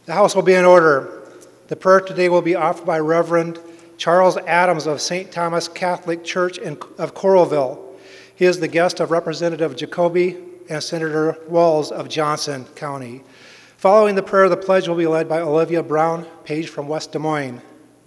The House will be in order. The prayer today will be offered by Reverend Charles Adams of St. Thomas Catholic Church of Coralville. He is the guest of Representative Jacoby and Senator Walz of Johnson County. Following the prayer, the pledge will be led by Olivia Brown Page from West Des Moines.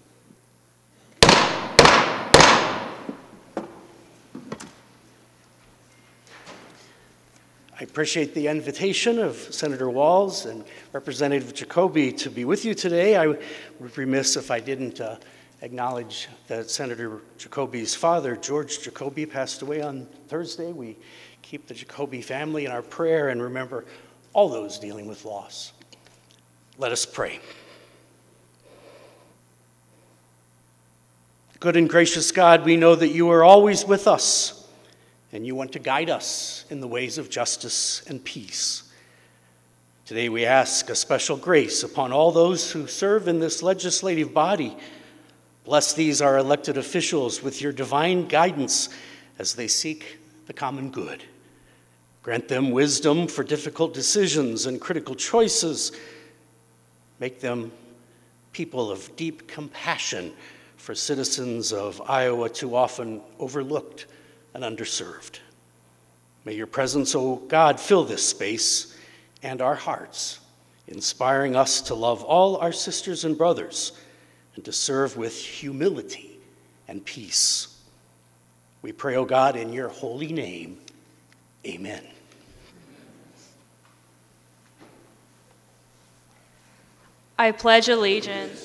I appreciate the invitation of Senator Walz and Representative Jacoby to be with you today. I would be remiss if I didn't acknowledge that Senator Jacoby's father, George Jacoby, passed away on Thursday. We keep the Jacoby family in our prayer and remember all those dealing with loss. Let us pray. Good and gracious God, we know that you are always with us, and you want to guide us in the ways of justice and peace. Today we ask a special grace upon all those who serve in this legislative body. Bless these, our elected officials, with your divine guidance as they seek the common good. Grant them wisdom for difficult decisions and critical choices. Make them people of deep compassion for citizens of Iowa too often overlooked and underserved. May your presence, O God, fill this space and our hearts, inspiring us to love all our sisters and brothers and to serve with humility and peace. We pray, O God, in your holy name, amen. I pledge allegiance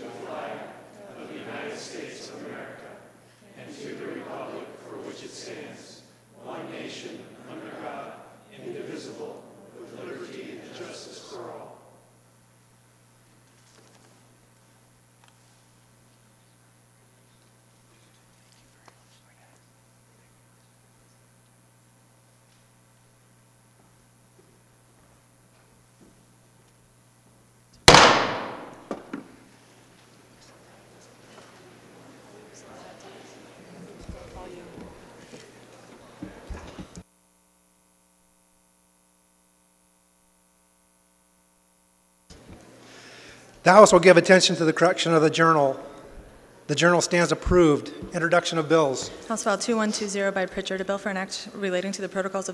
The House will give attention to the correction of the journal. The journal stands approved. Introduction of bills. House File 2120 by Pritchard, a bill for an act relating to the protocols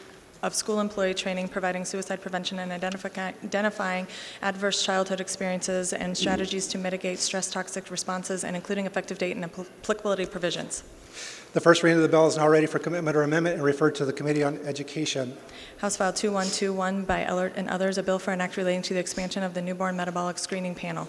of school employee training, providing suicide prevention and identifying adverse childhood experiences and strategies to mitigate stress toxic responses, and including effective date and applicability provisions. The first reading of the bill is now ready for commitment or amendment and referred to the Committee on Education. House File 2121 by Ellert and others, a bill for an act relating to the expansion of the newborn metabolic screening panel.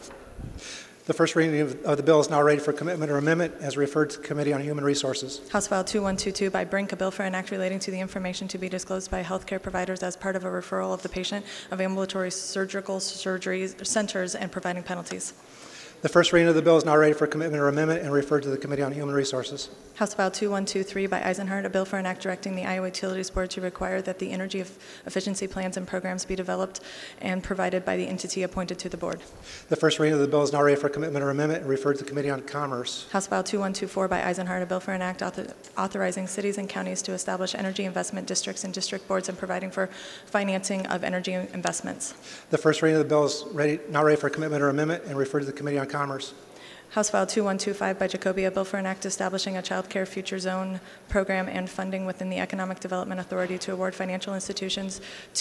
The first reading of the bill is now ready for commitment or amendment as referred to the Committee on Human Resources. House File 2122 by Brink, a bill for an act relating to the information to be disclosed by healthcare providers as part of a referral of the patient of ambulatory surgical surgery centers and providing penalties. The first reading of the bill is now ready for commitment or amendment and referred to the Committee on Human Resources. House File 2123 by Eisenhardt, a bill for an act directing the Iowa Utilities Board to require that the energy efficiency plans and programs be developed and provided by the entity appointed to the board. The first reading of the bill is now ready for commitment or amendment and referred to the Committee on Commerce. House File 2124 by Eisenhardt, a bill for an act authorizing cities and counties to establish energy investment districts and district boards and providing for financing of energy investments. The first reading of the bill is now ready for commitment or amendment and referred to the Committee on Commerce. House File 2125 by Jacoby, a bill for an act establishing a child care future zone program and funding within the Economic Development Authority to award financial institutions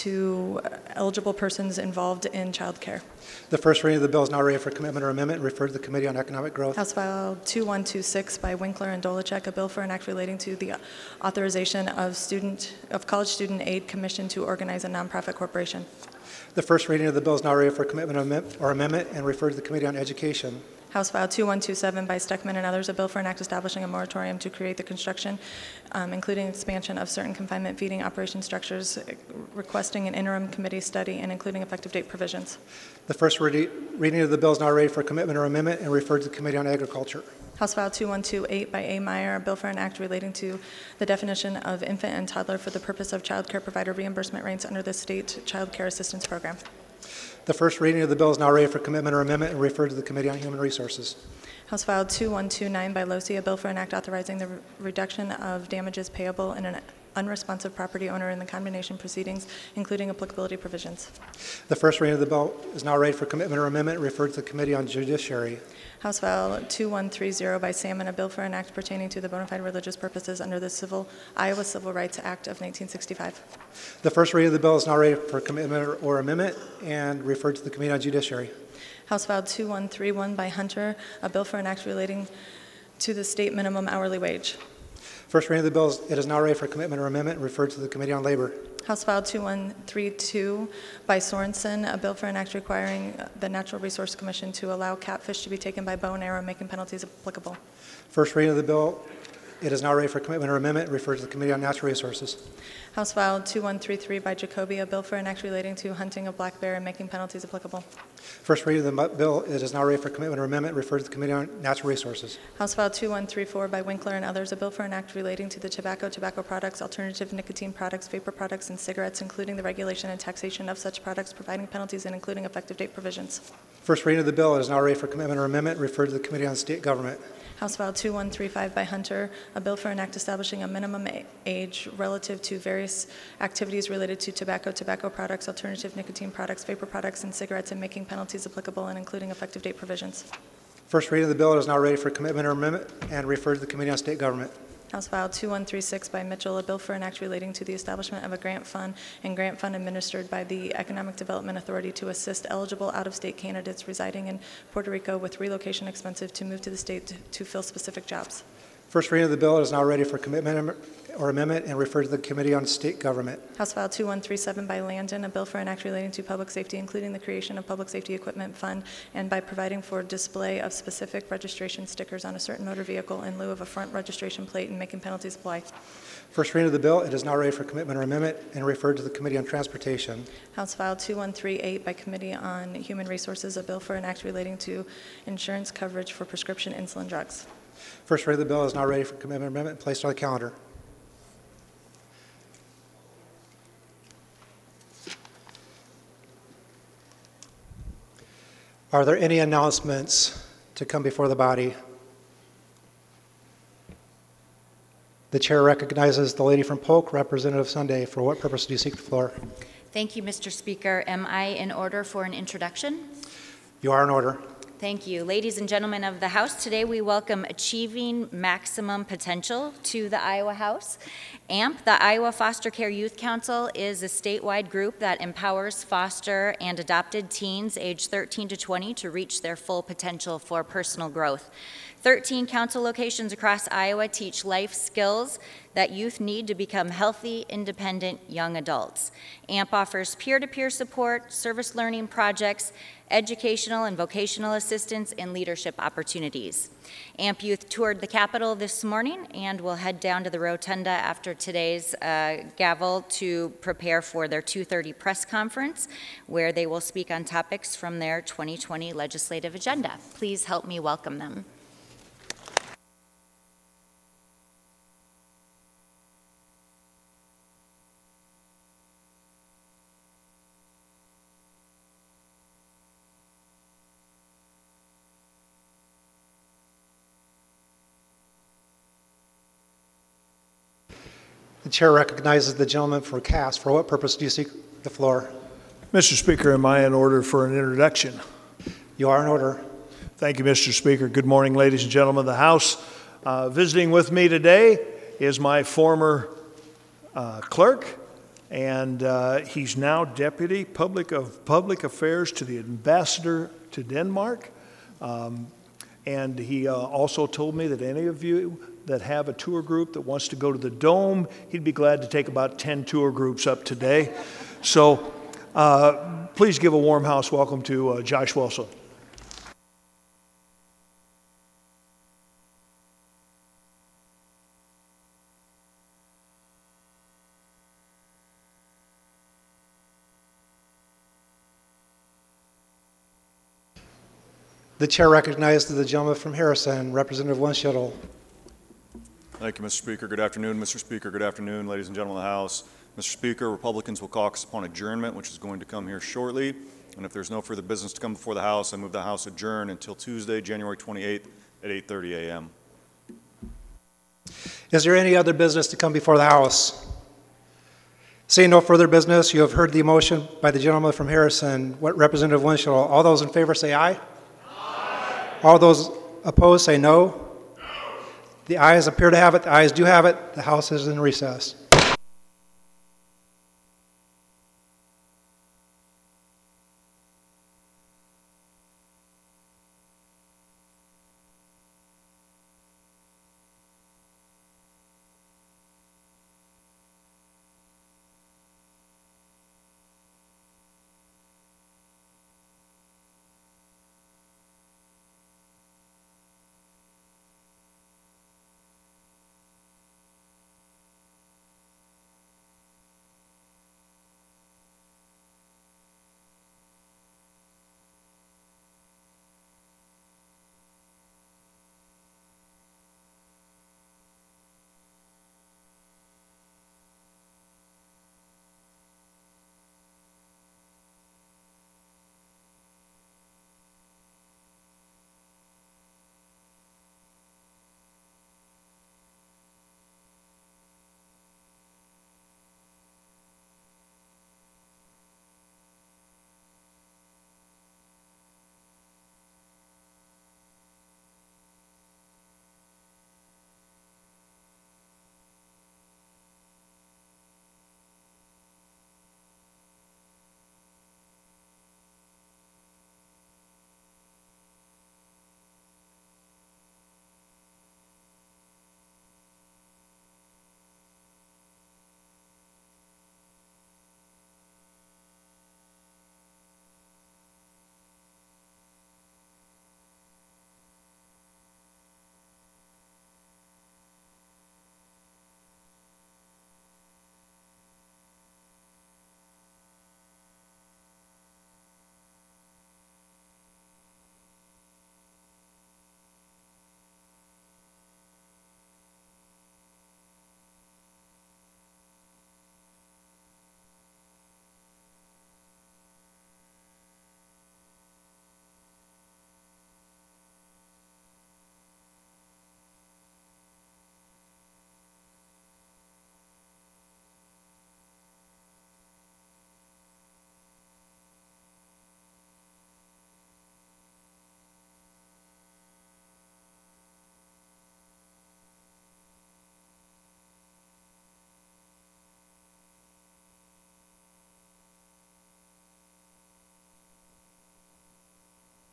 to eligible persons involved in child care. The first reading of the bill is now ready for commitment or amendment and referred to the Committee on Economic Growth. House File 2126 by Winkler and Dolachek, a bill for an act relating to the authorization of College Student Aid Commission to organize a nonprofit corporation. The first reading of the bill is now ready for commitment or amendment and referred to the Committee on Education. House File 2127 by Steckman and others, a bill for an act establishing a moratorium to create the construction, including expansion of certain confinement feeding operation structures, requesting an interim committee study, and including effective date provisions. The first reading of the bill is now ready for commitment or amendment and referred to the Committee on Agriculture. House File 2128 by A. Meyer, a bill for an act relating to the definition of infant and toddler for the purpose of child care provider reimbursement rates under the State Child Care Assistance Program. The first reading of the bill is now ready for commitment or amendment and referred to the Committee on Human Resources. House File 2129 by Losi, a bill for an act authorizing the reduction of damages payable in an unresponsive property owner in the condemnation proceedings, including applicability provisions. The first reading of the bill is now ready for commitment or amendment, referred to the Committee on Judiciary. House File 2130 by Salmon, a bill for an act pertaining to the bona fide religious purposes under the Iowa Civil Rights Act of 1965. The first reading of the bill is now ready for commitment or amendment and referred to the Committee on Judiciary. House File 2131 by Hunter, a bill for an act relating to the state minimum hourly wage. First reading of the bill is now ready for commitment or amendment and referred to the Committee on Labor. House File 2132 by Sorensen, a bill for an act requiring the Natural Resource Commission to allow catfish to be taken by bow and arrow, making penalties applicable. First reading of the bill, it is now ready for commitment or amendment and referred to the Committee on Natural Resources. House File 2133 by Jacoby, a bill for an act relating to hunting of black bear and making penalties applicable. First reading of the bill, it is now ready for commitment or amendment and referred to the Committee on Natural Resources. House File 2134 by Winkler and others, a bill for an act relating to the tobacco products, alternative nicotine products, vapor products, and cigarettes, including the regulation and taxation of such products, providing penalties and including effective date provisions. First reading of the bill, it is now ready for commitment or amendment and referred to the Committee on State Government. House File 2135 by Hunter, a bill for an act establishing a minimum age relative to various activities related to tobacco products, alternative nicotine products, vapor products, and cigarettes, and making penalties applicable and including effective date provisions. First reading of the bill is now ready for commitment or amendment and referred to the Committee on State Government. House File 2136 by Mitchell, a bill for an act relating to the establishment of a grant fund administered by the Economic Development Authority to assist eligible out-of-state candidates residing in Puerto Rico with relocation expenses to move to the state to fill specific jobs. First reading of the bill is now ready for commitment or amendment and referred to the Committee on State Government. House File 2137 by Landon, a bill for an act relating to public safety, including the creation of Public Safety Equipment Fund and by providing for display of specific registration stickers on a certain motor vehicle in lieu of a front registration plate and making penalties apply. First reading of the bill, it is now ready for commitment or amendment and referred to the Committee on Transportation. House File 2138 by Committee on Human Resources, a bill for an act relating to insurance coverage for prescription insulin drugs. First reading of the bill is now ready for commitment or amendment and placed on the calendar. Are there any announcements to come before the body? The chair recognizes the lady from Polk, Representative Sunday. For what purpose do you seek the floor? Thank you, Mr. Speaker. Am I in order for an introduction? You are in order. Thank you. Ladies and gentlemen of the House, today we welcome Achieving Maximum Potential to the Iowa House. AMP, the Iowa Foster Care Youth Council, is a statewide group that empowers foster and adopted teens aged 13 to 20 to reach their full potential for personal growth. 13 council locations across Iowa teach life skills that youth need to become healthy, independent young adults. AMP offers peer-to-peer support, service learning projects, educational and vocational assistance, and leadership opportunities. AMP Youth toured the Capitol this morning and will head down to the Rotunda after today's gavel to prepare for their 2:30 press conference, where they will speak on topics from their 2020 legislative agenda. Please help me welcome them. The chair recognizes the gentleman for Cass. For what purpose do you seek the floor? Mr. Speaker, am I in order for an introduction? You are in order. Thank you, Mr. Speaker. Good morning, ladies and gentlemen of the House. Visiting with me today is my former clerk, and he's now Deputy Public Affairs to the Ambassador to Denmark. And he also told me that any of you that have a tour group that wants to go to the Dome, he'd be glad to take about 10 tour groups up today. So please give a warm house welcome to Josh Wilson. The chair recognizes the gentleman from Harrison, Representative Wunschittel. Thank you, Mr. Speaker. Good afternoon, Mr. Speaker. Good afternoon, ladies and gentlemen of the House. Mr. Speaker, Republicans will caucus upon adjournment, which is going to come here shortly. And if there's no further business to come before the House, I move the House adjourn until Tuesday, January 28th at 8:30 a.m. Is there any other business to come before the House? Seeing no further business, you have heard the motion by the gentleman from Harrison. What Representative Winchell? All those in favor say aye. Aye. All those opposed say no. No. The ayes appear to have it. The ayes do have it. The House is in recess.